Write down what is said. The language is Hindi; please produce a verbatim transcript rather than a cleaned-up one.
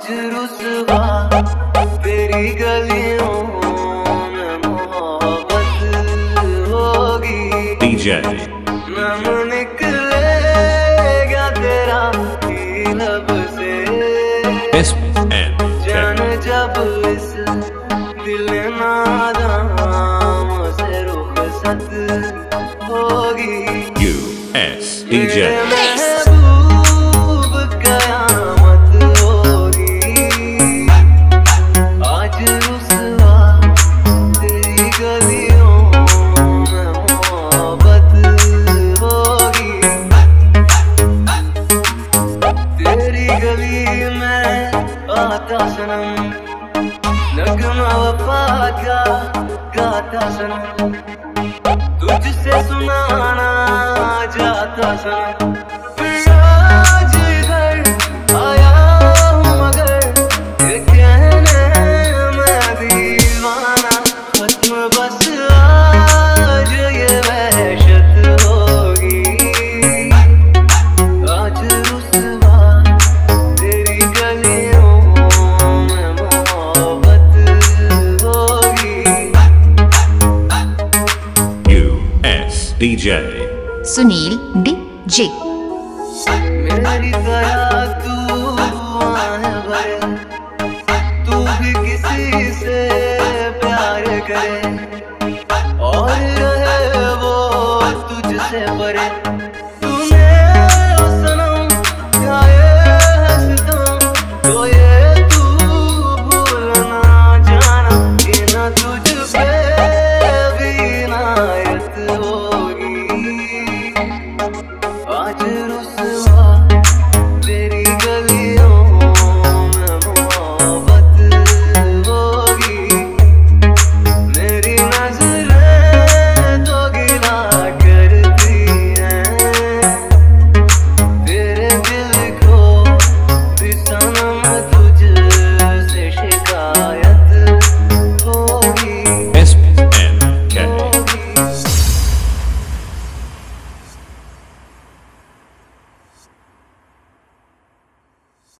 आज रुसवा तेरी गलियों में मोहब्बत होगी। डीजे नाम निकलेगा तेरा ही लब से, एस एन जान जब इस दिल नादाम से रुखसत होगी। यू एस डीजे महबूब कयामत होगी। आज रुसवा तेरी गलियों में मोहब्बत होगी। तेरी गली में आता सनम, नगमा वफा का गाता सनम, तुझसे सुनाना जाता सनम। आज इधर आया हूँ मगर ये कहने मैं दीवाना, खत्म बस आज ये वहशत होगी। आज रुसवा तेरी गलियों में मोहब्बत होगी। U S DJ Sunil DJ. मेरी तरह तू आए भरे, तू भी किसी से प्यार करे और रहे वो तुझसे परे।